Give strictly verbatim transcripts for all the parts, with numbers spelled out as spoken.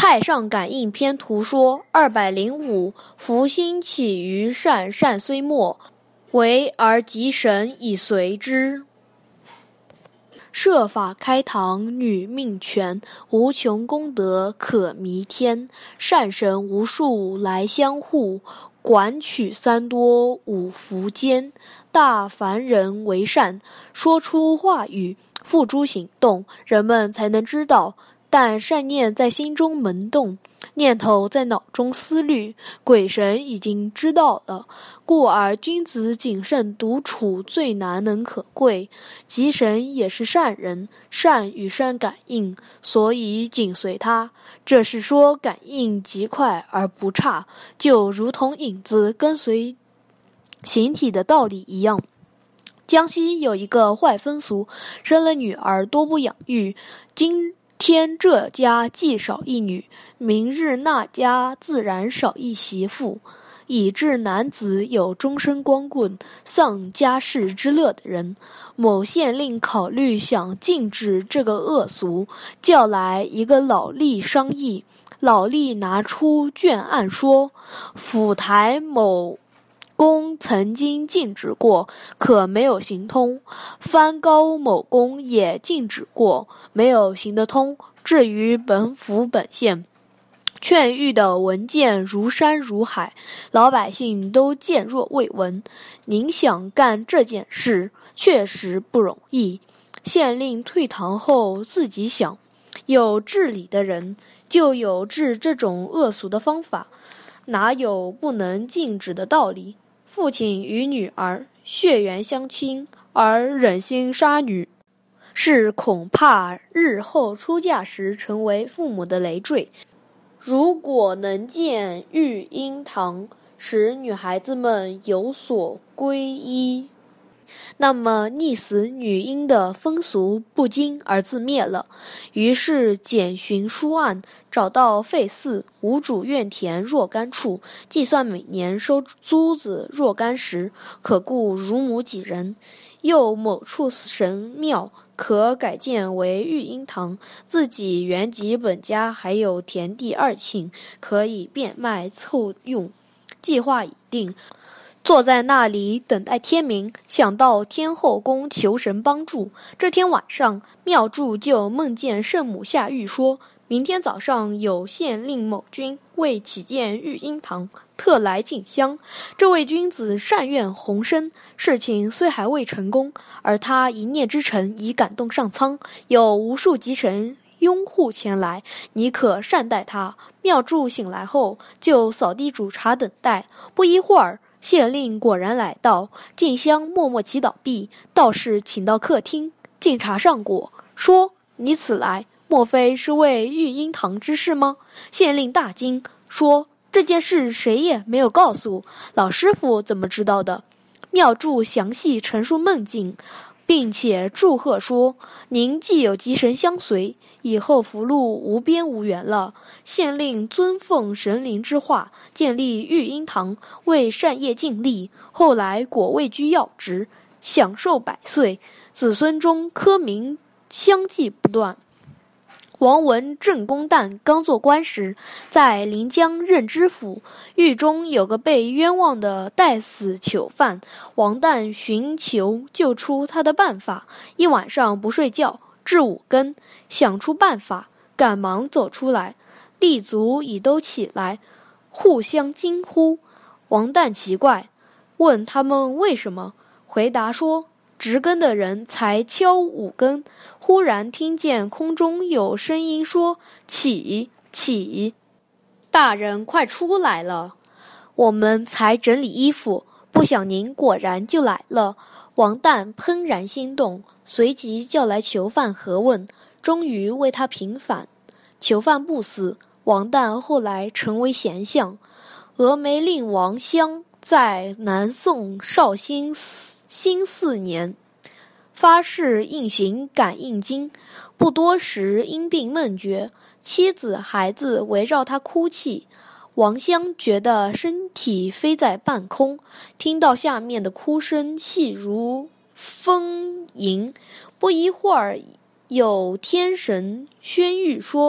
拜上感应篇图说二百零五，福星起于善，善虽末，为而吉神以随之。设法开堂女命权，无穷功德可弥天。善神无数来相护，管取三多五福间。大凡人为善，说出话语，付诸行动，人们才能知道。但善念在心中萌动，念头在脑中思虑，鬼神已经知道了，故而君子谨慎独处最难能可贵。吉神也是善人，善与善感应，所以紧随他。这是说感应极快而不差，就如同影子跟随形体的道理一样。江西有一个坏风俗，生了女儿多不养育，今天这家既少一女，明日那家自然少一媳妇，以致男子有终身光棍、丧家世之乐的人。某县令考虑想禁止这个恶俗，叫来一个老吏商议。老吏拿出卷案说，府台某公曾经禁止过，可没有行通。藩高某公也禁止过，没有行得通。至于本府本县，劝谕的文件如山如海，老百姓都见若未闻。您想干这件事，确实不容易。县令退堂后自己想，有治理的人，就有治这种恶俗的方法，哪有不能禁止的道理？父亲与女儿血缘相亲，而忍心杀女，是恐怕日后出嫁时成为父母的累赘。如果能建育婴堂，使女孩子们有所皈依，那么溺死女婴的风俗不胫而自灭了。于是检寻书案，找到废寺无主院田若干处，计算每年收租子若干时，可雇乳母几人。又某处神庙可改建为育婴堂，自己原籍本家还有田地二顷，可以变卖凑用。计划已定，坐在那里等待天明，想到天后宫求神帮助。这天晚上，庙祝就梦见圣母下谕说，明天早上有县令某君为起建育婴堂，特来进香。这位君子善愿宏深，事情虽还未成功，而他一念之诚已感动上苍，有无数吉神拥护前来，你可善待他。庙祝醒来后，就扫地煮茶等待。不一会儿，县令果然来到，进香默默祈祷毕，道士请到客厅，敬茶上果，说：“你此来，莫非是为育婴堂之事吗？”县令大惊，说：“这件事谁也没有告诉，老师傅怎么知道的？”庙祝详细陈述梦境，并且祝贺说：“您既有吉神相随，以后福禄无边无缘了。”县令遵奉神灵之话，建立育婴堂，为善业尽力。后来果位居要职，享寿百岁，子孙中科名相继不断。王文正公旦刚做官时，在临江任知府，狱中有个被冤枉的待死囚犯，王旦寻求救出他的办法，一晚上不睡觉，至五更，想出办法，赶忙走出来，立足已都起来，互相惊呼。王旦奇怪，问他们为什么，回答说，值更的人才敲五更，忽然听见空中有声音说：“起，起！大人快出来了！”我们才整理衣服，不想您果然就来了。王旦怦然心动，随即叫来囚犯核问，终于为他平反。囚犯不死，王旦后来成为贤相。峨眉令王襄在南宋绍兴兴四年，发誓应行感应经，不多时因病梦绝，妻子孩子围绕他哭泣。王襄觉得身体飞在半空，听到下面的哭声细如风吟。不一会儿，有天神宣谕说，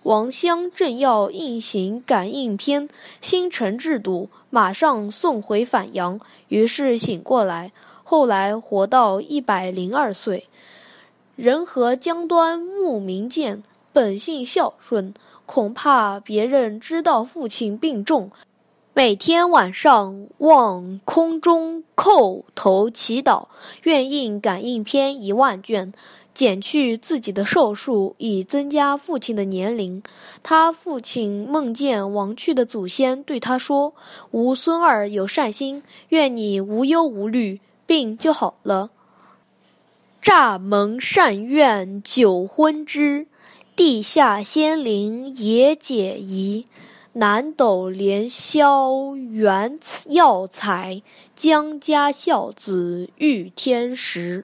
王襄正要应行感应篇，新陈制度，马上送回返阳，于是醒过来，后来活到一百零二岁。人和江端慕名见，本性孝顺，恐怕别人知道父亲病重，每天晚上望空中叩头祈祷，愿印感应篇一万卷，减去自己的寿数，以增加父亲的年龄。他父亲梦见亡去的祖先对他说：“吾孙儿有善心，愿你无忧无虑，病就好了。”乍蒙善愿久昏之，地下仙灵也解疑。南斗连霄原药材，江家孝子遇天时。